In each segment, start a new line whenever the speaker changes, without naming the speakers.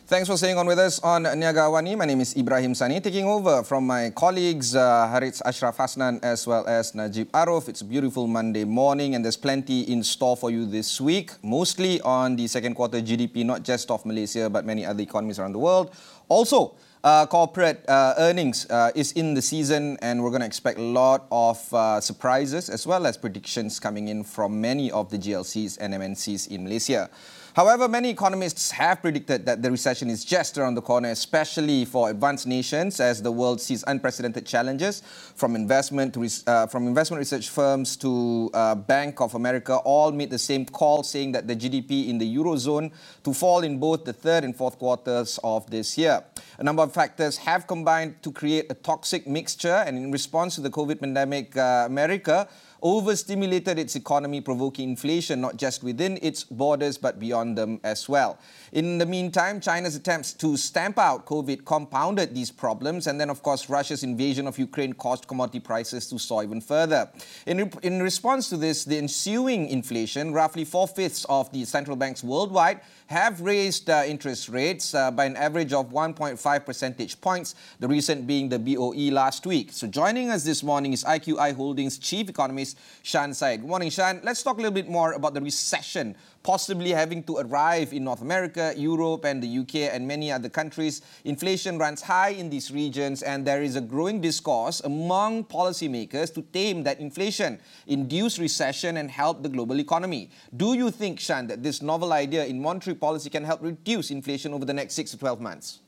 Thanks for staying on with us on Niaga Awani. My name is Ibrahim Sani, taking over from my colleagues Harith Ashraf Hasnan as well as Najib Aruf. It's a beautiful Monday morning and there's plenty in store for you this week, mostly on the second quarter GDP, not just of Malaysia, but many other economies around the world. Also, corporate earnings is in the season and we're going to expect a lot of surprises as well as predictions coming in from many of the GLCs and MNCs in Malaysia. However, many economists have predicted that the recession is just around the corner, especially for advanced nations as the world sees unprecedented challenges from investment research firms to Bank of America all made the same call saying that the GDP in the Eurozone to fall in both the third and fourth quarters of this year. A number of factors have combined to create a toxic mixture, and in response to the COVID pandemic, America overstimulated its economy, provoking inflation not just within its borders but beyond them as well. In the meantime, China's attempts to stamp out COVID compounded these problems, and then of course Russia's invasion of Ukraine caused commodity prices to soar even further. In response to this, the ensuing inflation, roughly 4/5 of the central banks worldwide have raised interest rates by an average of 1.5 percentage points, the recent being the BOE last week. So joining us this morning is IQI Holdings Chief Economist Shan Syed. Good morning, Shan. Let's talk a little bit more about the recession possibly having to arrive in North America, Europe and the UK and many other countries. Inflation runs high in these regions and there is a growing discourse among policymakers to tame that inflation, induce recession and help the global economy. Do you think, Shan, that this novel idea in monetary policy can help reduce inflation over the next 6 to 12 months?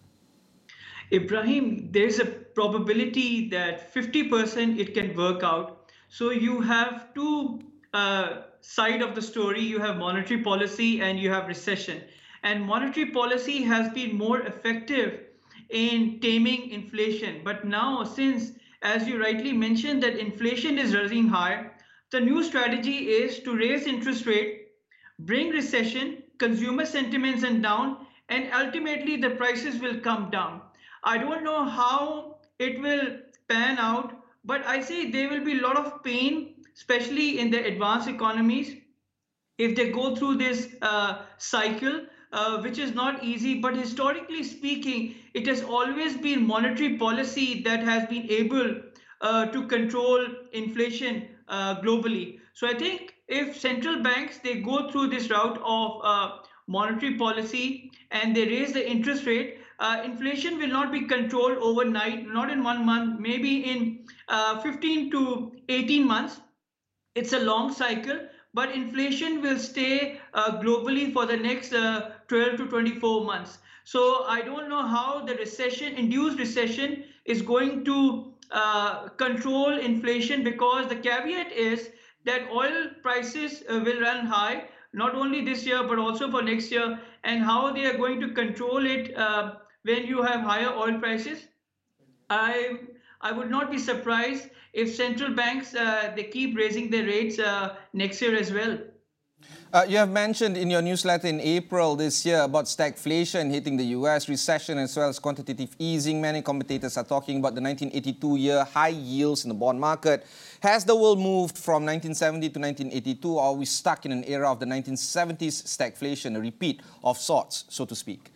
Ibrahim, there's a probability that 50% it can work out. So you have two side of the story. You have monetary policy and you have recession. And monetary policy has been more effective in taming inflation. But now, since, as you rightly mentioned, that inflation is rising high, the new strategy is to raise interest rate, bring recession, consumer sentiments and down, and ultimately the prices will come down. I don't know how it will pan out, but I say there will be a lot of pain, especially in the advanced economies, if they go through this cycle, which is not easy. But historically speaking, it has always been monetary policy that has been able to control inflation globally. So I think if central banks, they go through this route of monetary policy and they raise the interest rate, inflation will not be controlled overnight, not in 1 month, maybe in 15 to 18 months. It's a long cycle, but inflation will stay globally for the next 12 to 24 months. So I don't know how the induced recession is going to control inflation, because the caveat is that oil prices will run high, not only this year, but also for next year, and how they are going to control it when you have higher oil prices. I would not be surprised if central banks, they keep raising their rates next year as well.
You have mentioned in your newsletter in April this year about stagflation hitting the US, recession as well as quantitative easing. Many commentators are talking about the 1982-year high yields in the bond market. Has the world moved from 1970 to 1982, or are we stuck in an era of the 1970s stagflation, a repeat of sorts, so to speak?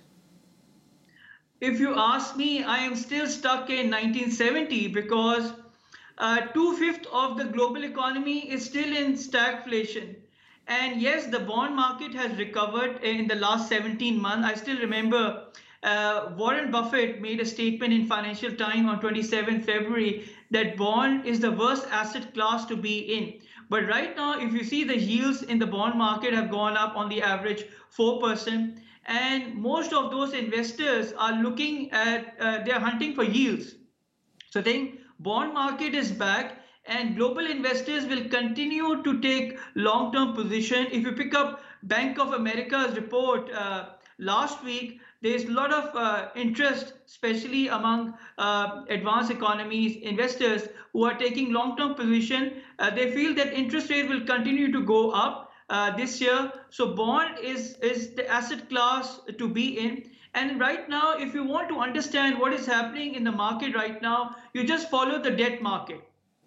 If you ask me, I am still stuck in 1970 because 2/5 of the global economy is still in stagflation. And yes, the bond market has recovered in the last 17 months. I still remember Warren Buffett made a statement in Financial Times on 27 February that bond is the worst asset class to be in. But right now, if you see, the yields in the bond market have gone up on the average 4%. And most of those investors are looking at, they're hunting for yields. So I think bond market is back and global investors will continue to take long-term position. If you pick up Bank of America's report last week, there's a lot of interest, especially among advanced economies investors who are taking long-term position. They feel that interest rate will continue to go up this year. So bond is the asset class to be in. And right now, if you want to understand what is happening in the market right now, you just follow the debt market.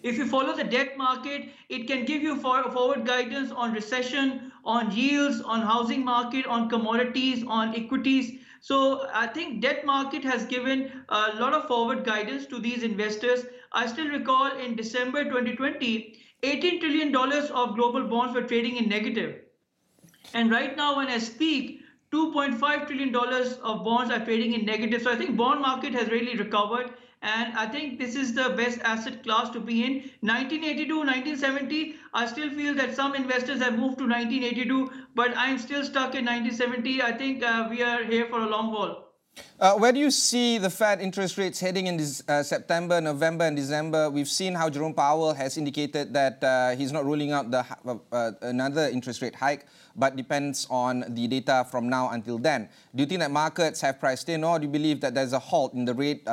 If you follow the debt market, it can give you forward guidance on recession, on yields, on housing market, on commodities, on equities. So I think debt market has given a lot of forward guidance to these investors. I still recall in December 2020, $18 trillion of global bonds were trading in negative. And right now, when I speak, $2.5 trillion of bonds are trading in negative. So I think bond market has really recovered. And I think this is the best asset class to be in. 1982, 1970, I still feel that some investors have moved to 1982, but I'm still stuck in 1970. I think we are here for a long haul.
Where do you see the Fed interest rates heading in this, September, November and December? We've seen how Jerome Powell has indicated that he's not ruling out another interest rate hike, but depends on the data from now until then. Do you think that markets have priced in, or do you believe that there's a halt in the rate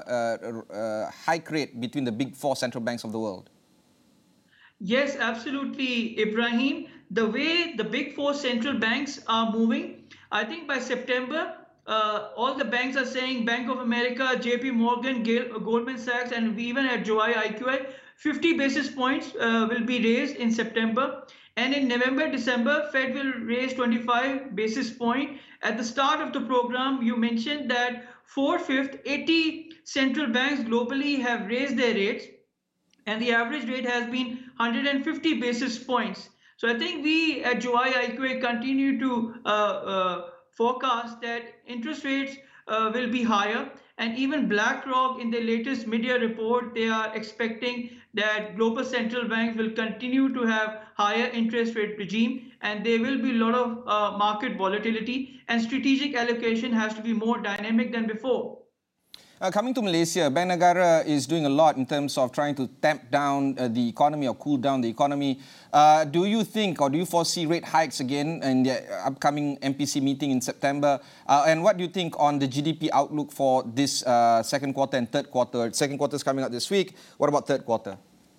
hike rate between the big four central banks of the world?
Yes, absolutely, Ibrahim. The way the big four central banks are moving, I think by September, all the banks are saying, Bank of America, JP Morgan, Goldman Sachs, and we even at Joy IQI, 50 basis points will be raised in September. And in November, December, Fed will raise 25 basis points. At the start of the program, you mentioned that 4/5, 80 central banks globally have raised their rates, and the average rate has been 150 basis points. So I think we at Joy IQA continue to forecast that interest rates will be higher. And even BlackRock in the latest mid-year report, they are expecting that global central banks will continue to have higher interest rate regime, and there will be a lot of market volatility, and strategic allocation has to be more dynamic than before.
Coming to Malaysia, Bank Negara is doing a lot in terms of trying to tamp down the economy or cool down the economy. Do you think, or do you foresee rate hikes again in the upcoming MPC meeting in September? And what do you think on the GDP outlook for this second quarter and third quarter? Second quarter is coming up this week. What about third quarter?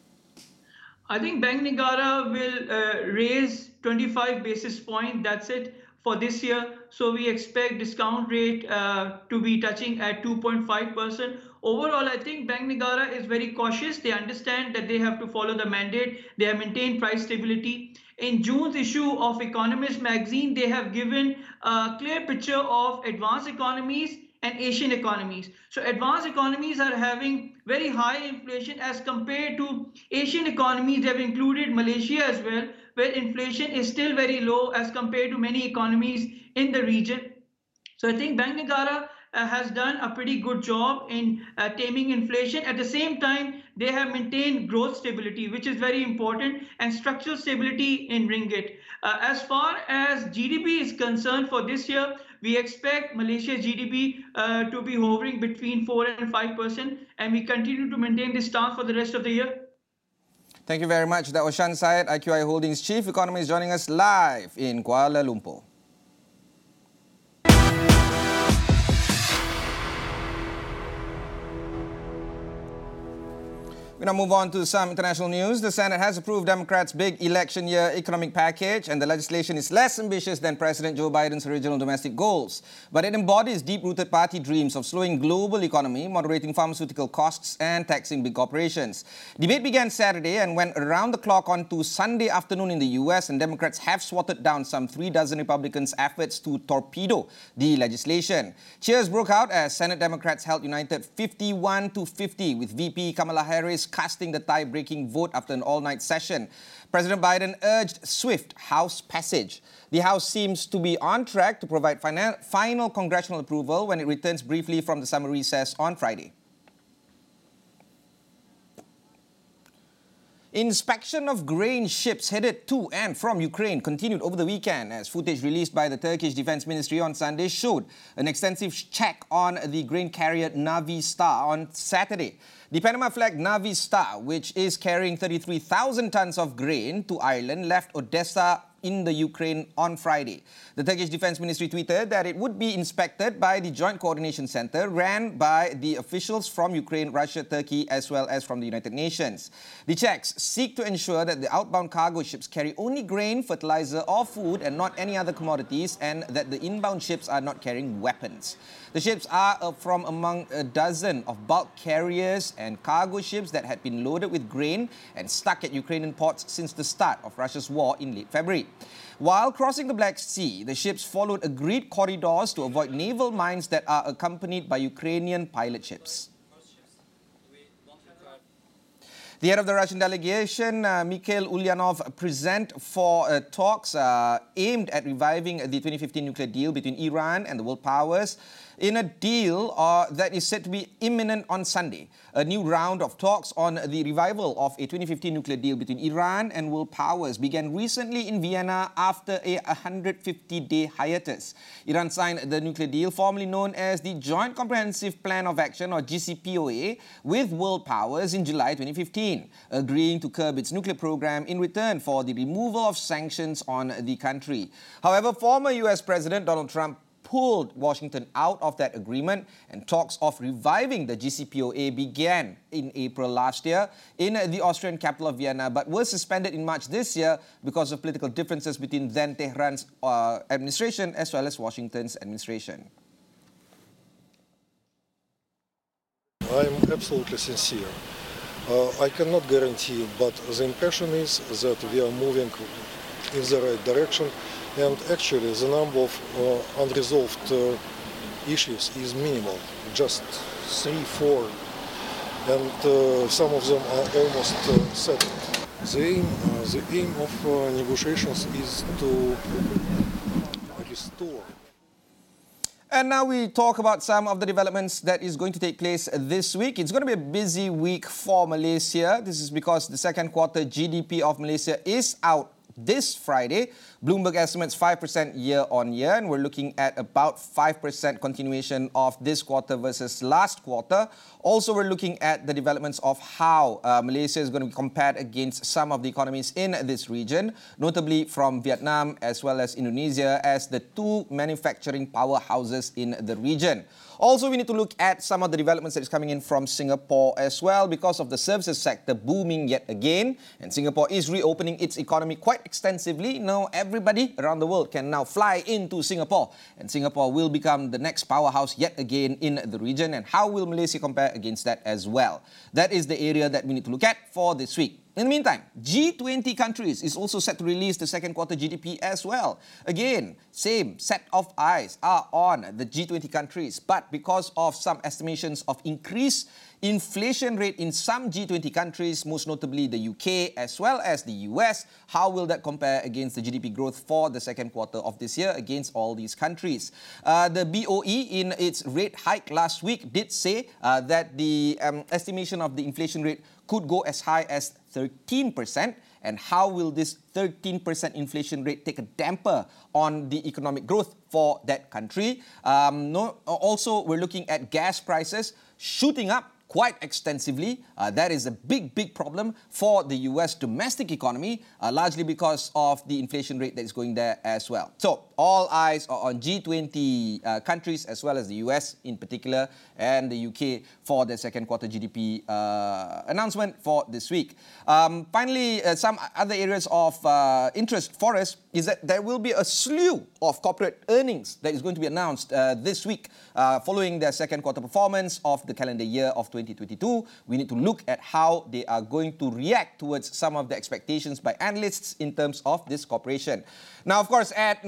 I think Bank Negara will raise 25 basis points. That's it for this year. So we expect discount rate to be touching at 2.5%. Overall, I think Bank Negara is very cautious. They understand that they have to follow the mandate. They have maintained price stability. In June's issue of Economist magazine, they have given a clear picture of advanced economies and Asian economies. So advanced economies are having very high inflation as compared to Asian economies. They have included Malaysia as well, where inflation is still very low as compared to many economies in the region. So I think Bank Negara has done a pretty good job in taming inflation. At the same time, they have maintained growth stability, which is very important, and structural stability in ringgit. As far as GDP is concerned for this year, we expect Malaysia's GDP to be hovering between 4 and 5%, and we continue to maintain this stance for the rest of the year.
Thank you very much. That was Shan Syed, IQI Holdings Chief Economist, joining us live in Kuala Lumpur. We now move on to some international news. The Senate has approved Democrats' big election year economic package, and the legislation is less ambitious than President Joe Biden's original domestic goals. But it embodies deep-rooted party dreams of slowing global economy, moderating pharmaceutical costs, and taxing big corporations. Debate began Saturday and went around the clock on to Sunday afternoon in the US, and Democrats have swatted down some 3 dozen Republicans' efforts to torpedo the legislation. Cheers broke out as Senate Democrats held united 51-50, with VP Kamala Harris casting the tie-breaking vote after an all-night session. President Biden urged swift House passage. The House seems to be on track to provide final congressional approval when it returns briefly from the summer recess on Friday. Inspection of grain ships headed to and from Ukraine continued over the weekend as footage released by the Turkish Defense Ministry on Sunday showed an extensive check on the grain carrier Navy Star on Saturday. The Panama-flagged Navy Star, which is carrying 33,000 tons of grain to Ireland, left Odessa in the Ukraine on Friday. The Turkish Defense Ministry tweeted that it would be inspected by the Joint Coordination Center ran by the officials from Ukraine, Russia, Turkey, as well as from the United Nations. The checks seek to ensure that the outbound cargo ships carry only grain, fertilizer or food and not any other commodities, and that the inbound ships are not carrying weapons. The ships are from among a dozen of bulk carriers and cargo ships that had been loaded with grain and stuck at Ukrainian ports since the start of Russia's war in late February. While crossing the Black Sea, the ships followed agreed corridors to avoid naval mines that are accompanied by Ukrainian pilot ships. The head of the Russian delegation, Mikhail Ulyanov, present for talks aimed at reviving the 2015 nuclear deal between Iran and the world powers in a deal that is said to be imminent on Sunday. A new round of talks on the revival of a 2015 nuclear deal between Iran and world powers began recently in Vienna after a 150-day hiatus. Iran signed the nuclear deal, formerly known as the Joint Comprehensive Plan of Action, or JCPOA, with world powers in July 2015, agreeing to curb its nuclear program in return for the removal of sanctions on the country. However, former US President Donald Trump pulled Washington out of that agreement, and talks of reviving the JCPOA began in April last year in the Austrian capital of Vienna, but were suspended in March this year because of political differences between then Tehran's administration as well as Washington's administration.
I'm absolutely sincere. I cannot guarantee, but the impression is that we are moving in the right direction. And actually, the number of unresolved issues is minimal, just 3, 4, and some of them are almost settled. The aim of negotiations is to restore.
And now we talk about some of the developments that is going to take place this week. It's going to be a busy week for Malaysia. This is because the second quarter GDP of Malaysia is out this Friday. Bloomberg estimates 5% year-on-year, and we're looking at about 5% continuation of this quarter versus last quarter. Also, we're looking at the developments of how Malaysia is going to be compared against some of the economies in this region, notably from Vietnam as well as Indonesia as the two manufacturing powerhouses in the region. Also, we need to look at some of the developments that is coming in from Singapore as well because of the services sector booming yet again. And Singapore is reopening its economy quite extensively. Now, everybody around the world can now fly into Singapore. And Singapore will become the next powerhouse yet again in the region. And how will Malaysia compare against that as well? That is the area that we need to look at for this week. In the meantime, G20 countries is also set to release the second quarter GDP as well. Again, same set of eyes are on the G20 countries, but because of some estimations of increased inflation rate in some G20 countries, most notably the UK as well as the US, how will that compare against the GDP growth for the second quarter of this year against all these countries? The BOE in its rate hike last week did say that the estimation of the inflation rate could go as high as 13%. And how will this 13% inflation rate take a damper on the economic growth for that country? Also, we're looking at gas prices shooting up quite extensively. That is a big problem for the US domestic economy, largely because of the inflation rate that is going there as well. So all eyes are on G20 countries as well as the US in particular and the UK for the second quarter GDP announcement for this week. Finally, some other areas of interest for us is that there will be a slew of corporate earnings that is going to be announced this week following their second quarter performance of the calendar year of 2022. We need to look at how they are going to react towards some of the expectations by analysts in terms of this corporation. Now, of course, at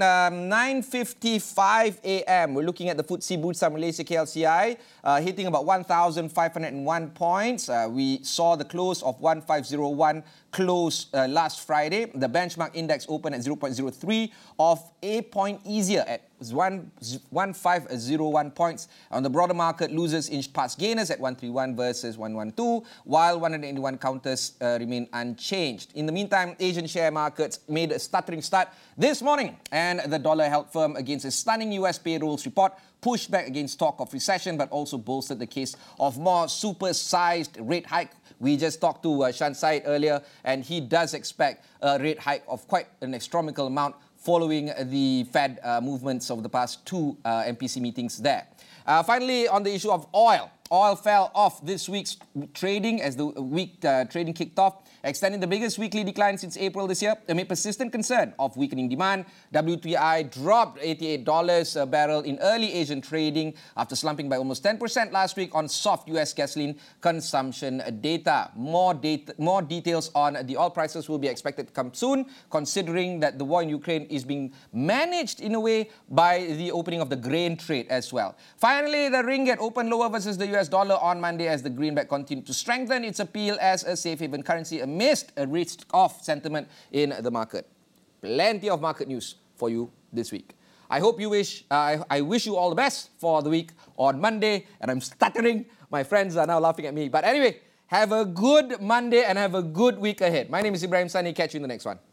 9:55 a.m., we're looking at the FTSE Bursa Malaysia KLCI hitting about 1,501 points. We saw the close of 1,501 close last Friday. The benchmark index opened at 0.03 of a point easier at 1,501 points. On the broader market, losers inched past gainers at 131 versus 112, while 181 counters remain unchanged. In the meantime, Asian share markets made a stuttering start this morning, and the dollar held firm against a stunning US payrolls report, pushed back against talk of recession, but also bolstered the case of more super-sized rate hike. We just talked to Shan Said earlier, and he does expect a rate hike of quite an astronomical amount following the Fed movements of the past two MPC meetings there. Finally, on the issue of oil. Oil fell off this week's trading as the week trading kicked off, extending the biggest weekly decline since April this year. Amid persistent concern of weakening demand, WTI dropped $88 a barrel in early Asian trading after slumping by almost 10% last week on soft US gasoline consumption data. More details on the oil prices will be expected to come soon, considering that the war in Ukraine is being managed in a way by the opening of the grain trade as well. Finally, the ringgit opened lower versus the US dollar on Monday as the greenback continued to strengthen its appeal as a safe haven currency amidst a risk-off sentiment in the market. Plenty of market news for you this week. I wish you all the best for the week on Monday, and I'm stuttering. My friends are now laughing at me. But anyway, have a good Monday and have a good week ahead. My name is Ibrahim Sani. Catch you in the next one.